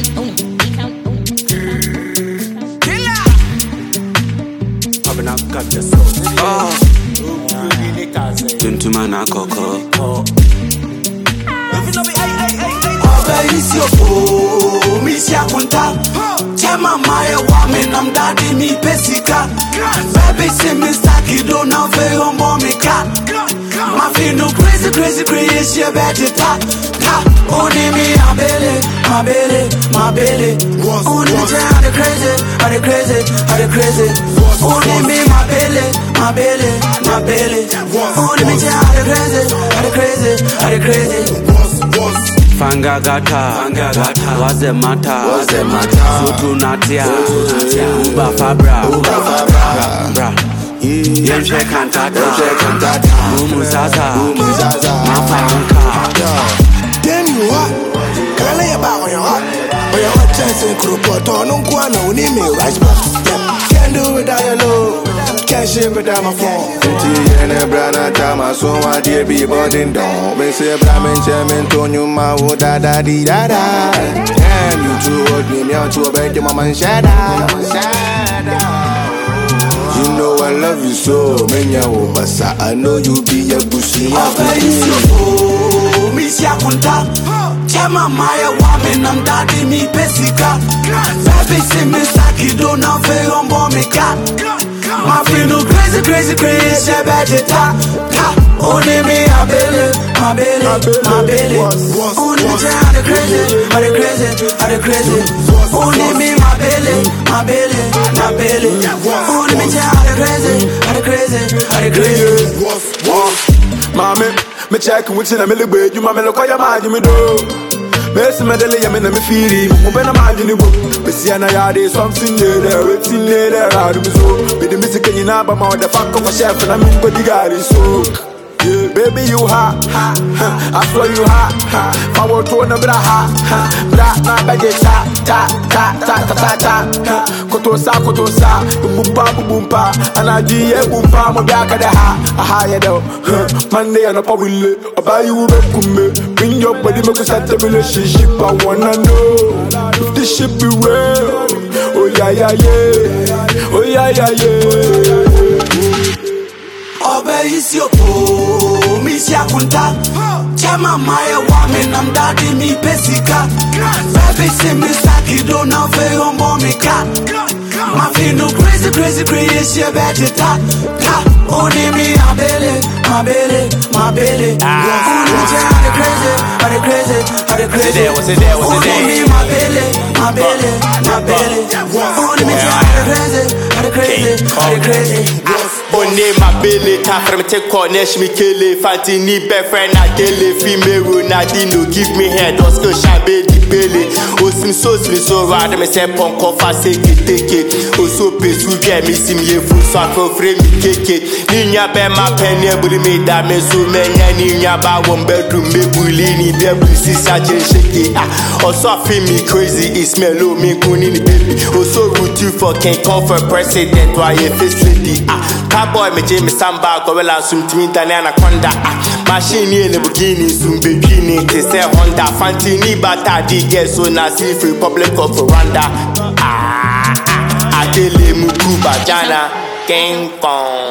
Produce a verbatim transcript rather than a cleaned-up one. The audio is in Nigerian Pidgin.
Gentleman, I coco. Is your fool, Miss Yakunta. Chema Maya woman, I'm daddy me pesica. Baby, say Mister Kido, now very on mommy cat. My feet no crazy, crazy, crazy, she better tap. Tap, only me, my belly, my belly, my belly. Only me, I'm the crazy, I'm the crazy, I'm the crazy. Only me, my belly, my belly, my belly. Only me, I'm the crazy, I'm the crazy, I'm the crazy. Fanga gata, what's the matter? What's the matter? Sutu natia, Uba Fabra, Uba Fabra, bra. Yemche kantata, Yemche kantata, Umuzaza, Umuzaza, Mafanka. Then you what? Can I lay about on your heart? On your heart, chance and Krupoto, no one, no need me, right? Can't do without your love. Can't ship without my phone. Fifty and a brana tama, so my dear be boarding down. Me say, Bramin, Chairman, Tonyo, Mao, da da di da da. And you two hold me out to a bed, your mama and shadow. You know I love you so, Menya Obasa. I know you be a bushy. Is your fool, Miss Yakunta. Chema Maya woman, I'm daddy me pesica. Baby, say Mister Kido, now very on mommy cat. My feet no crazy, crazy, crazy, she better tap. Tap, only me, my belly, my belly, my belly. Only me, I'm the crazy, I'm the crazy, I'm the crazy. Only me, my belly, my belly, my belly. Only me, I'm the crazy, I'm the crazy, I'm the crazy. Mommy, me check what's in a million way. You mamma look at your mind, you me do. Messi medele ya mena me firi mo bena majini bo besi ana ya de something there waiting there I do so be the music you na ba ma the fuck of a chef na me go digari so yeah baby you ha ha I swear you ha ha forward to na bra ha bra na baje ta ta ta ta ta ta koto sa koto sa bumpa bumpa ana di e bumpa mo bia ka da ha ha ya do Monday and up will buy you be kume bring your body make us start a relationship I wanna know if this shit be real oh yeah yeah yeah oh yeah yeah yeah. Obe is your fool, Miss Yakunta. Chema Maya woman, I'm daddy me pesica. Baby, say Mister Kido, now very on mommy cat. My feet no crazy, crazy, crazy, she better tap. Tap, only me, my belly, my belly, my belly. Only me, I'm the crazy, I'm the crazy, I'm the crazy. What's it there, what's it there? Only me, my belly, my belly, my belly. Only me, I'm the crazy, I'm the crazy, I'm the crazy. Only my belly, time for me to cornish me kill it. Fancy need best friend, I kill it. Female Ronaldinho, give me head, don't go shabby the belly. Osim so sweet, so rather me say punk off, I say take it. Also, pay to get me sim ye food, so I can frame me cake it. Ninya be my penny, but me that me so many. Ninya ba one bedroom, me bully, there will see such a shake it. Also, feel me crazy, it's mellow, me kuni baby. Also, root you for can't call for president, why you face lady. Boy, me Jamie Samba, Gorilla, Sum Timintana, Anaconda. Machine in the beginning, soon beginning. They say Honda, Fantini, Bata, D G, so Nasi, Republic of Rwanda. Ah, I tell you, Mukuba, Jana, King Kong.